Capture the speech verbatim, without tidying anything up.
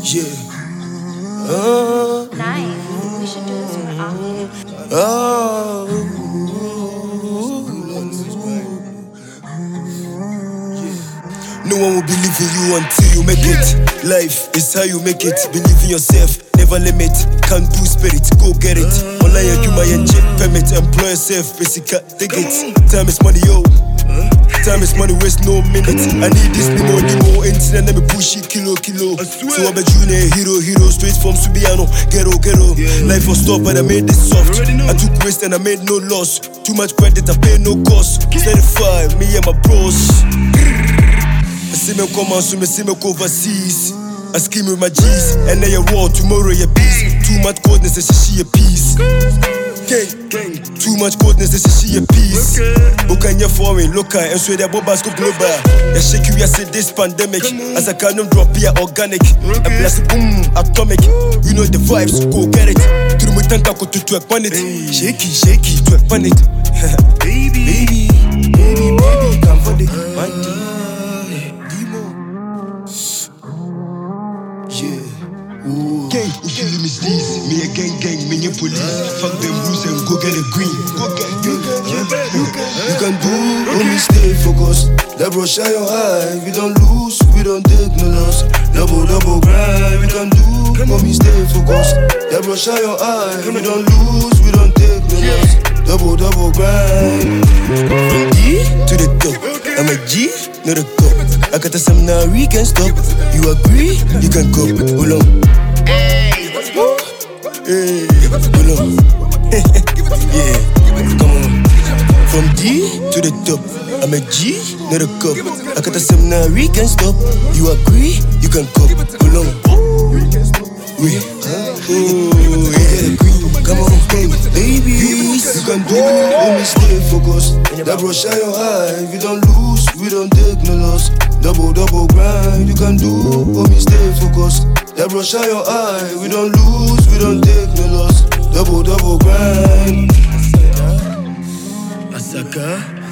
Yeah. Uh, Nice. We should do this more often. oh. No one will believe in you until you make it. Life is how you make it. Believe in yourself, never limit. Can do spirit, go get it. Online you my check permit. Employ yourself, basic take it. Time is money, yo. Time is money, waste no minute. I need this limo, limo. Internet, let me push it, kilo, kilo. So I bet you a hero, hero. Straight from Subiano, ghetto, ghetto. Life was tough, but I made it soft. I took risk and I made no loss. Too much credit, I paid no cost. Certified, me and my bros. I see me come on, so me see me go overseas. I scheme with my G's, and now you're raw, tomorrow you're peace. Too much coldness, and she a peace. Gang, gang. Too much coldness, and she a peace. Book on your foreign, local, and so they're bobas go global. I shake you, I say this pandemic. As I can't drop here, organic. I blast it, boom, atomic. You know the vibes, go get it. Through my tank, I go to twerk on it. Shaky, shaky, twerk on it. Baby, baby, baby, baby, come for the money. Gang, if you limit this, me a gang gang, me a police. Fuck them rules and go get a green. Go get, you can, you can, you can, you can do, only stay focused. That bro shine your eye, we don't lose, we don't take no loss. Double, double grind, we can do, only stay focused. That bro shine your eye, we don't lose, we don't take no loss. Double, double grind. From D to the top, I'm a G, not a cop. I got a some now, we can stop. You agree, you can go, hold on. Hey, hey, hold on. Yeah, come on. From D to the top, I'm a G, not a cop. I got a some now, we can stop. You agree, you can go, hold on. We, oh yeah, come on, hey, baby. You can do, only stay focused. That bro shine your eye, we don't lose, we don't take no loss. Double, double grind, you can do, only stay focused. That bro shine your eye, we don't lose, we don't take no loss. Double, double grind. Asaka.